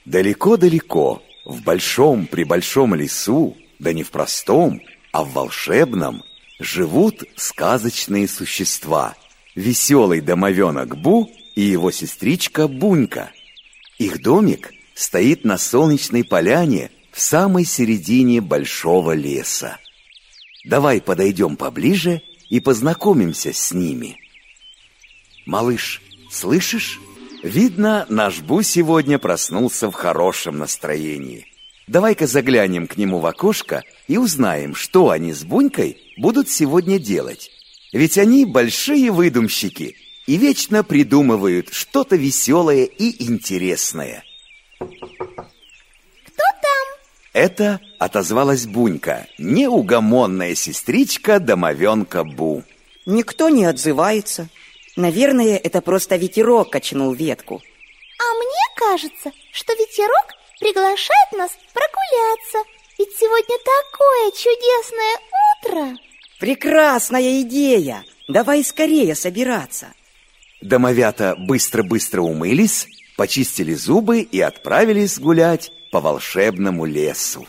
Далеко-далеко, в большом-пребольшом лесу, да не в простом, а в волшебном, живут сказочные существа. Веселый домовенок Бу и его сестричка Бунька. Их домик стоит на солнечной поляне в самой середине большого леса. Давай подойдем поближе и познакомимся с ними. Малыш, слышишь? Видно, наш Бу сегодня проснулся в хорошем настроении. Давай-ка заглянем к нему в окошко и узнаем, что они с Бунькой будут сегодня делать. Ведь они большие выдумщики и вечно придумывают что-то веселое и интересное. Кто там? Это отозвалась Бунька, неугомонная сестричка домовенка Бу. Никто не отзывается. Наверное, это просто ветерок качнул ветку. А мне кажется, что ветерок приглашает нас прогуляться. Ведь сегодня такое чудесное утро. Прекрасная идея! Давай скорее собираться. Домовята быстро-быстро умылись, почистили зубы и отправились гулять по волшебному лесу.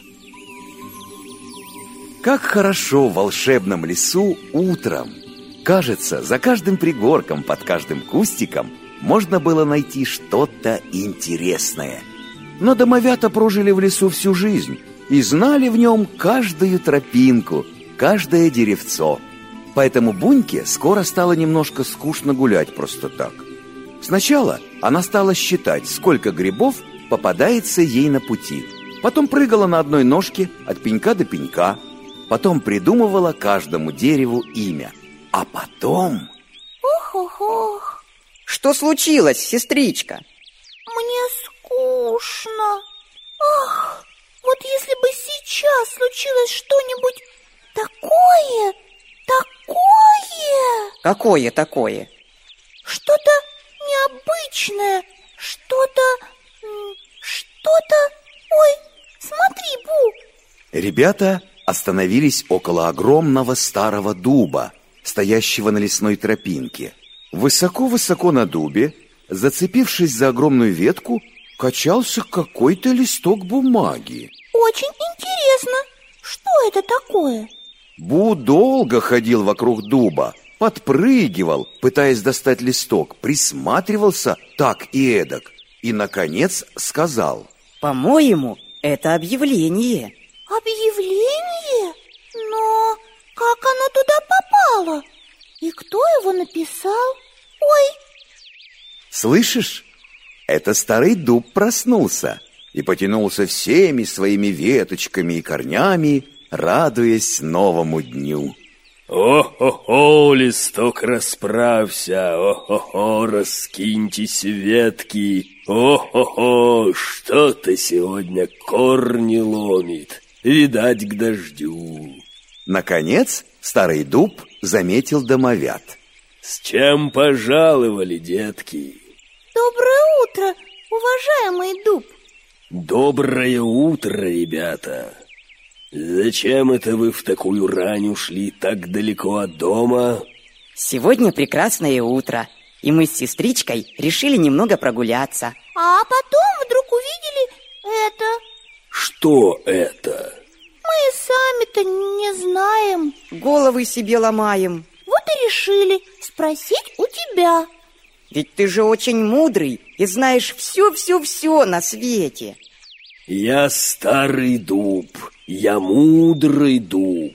Как хорошо в волшебном лесу утром! Кажется, за каждым пригорком, под каждым кустиком можно было найти что-то интересное. Но домовята прожили в лесу всю жизнь и знали в нем каждую тропинку, каждое деревцо. Поэтому Буньке скоро стало немножко скучно гулять просто так. Сначала она стала считать, сколько грибов попадается ей на пути. Потом прыгала на одной ножке от пенька до пенька. Потом придумывала каждому дереву имя. А потом... Ох-ох-ох. Что случилось, сестричка? Мне скучно. Ах, вот если бы сейчас случилось что-нибудь такое... Какое такое? Что-то необычное, что-то... Ой, смотри, Бу. Ребята остановились около огромного старого дуба, стоящего на лесной тропинке. Высоко-высоко на дубе, зацепившись за огромную ветку, качался какой-то листок бумаги. Очень интересно, что это такое? Бу долго ходил вокруг дуба, подпрыгивал, пытаясь достать листок, присматривался так и эдак, и, наконец, сказал: по-моему, это объявление. Объявление? Но как оно туда попало? И кто его написал? Ой! Слышишь? Это старый дуб проснулся и потянулся всеми своими веточками и корнями, радуясь новому дню. О-хо-хо, листок, расправься, о-хо-хо, раскиньтесь ветки, о-хо-хо, что-то сегодня корни ломит, видать, к дождю. Наконец старый дуб заметил домовят. С чем пожаловали, детки? Доброе утро, уважаемый дуб. Доброе утро, ребята. Зачем это вы в такую рань ушли так далеко от дома? Сегодня прекрасное утро, и мы с сестричкой решили немного прогуляться. А потом вдруг увидели это. Что это? Мы сами-то не знаем. Головы себе ломаем. Вот и решили спросить у тебя. Ведь ты же очень мудрый и знаешь все на свете. Я старый дуб, я мудрый дуб.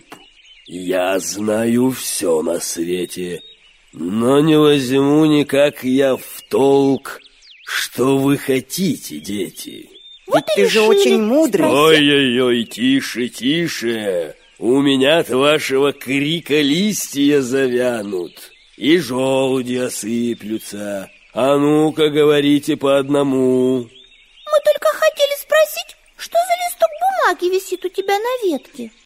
Я знаю все на свете, но не возьму никак я в толк, что вы хотите, дети. Вот ведь ты же очень мудрый. Ой-ой-ой, тише, тише. У меня от вашего крика листья завянут и желуди осыплются. А ну-ка, говорите по одному. Мы только хотели спросить, что за листок бумаги висит у тебя на ветке?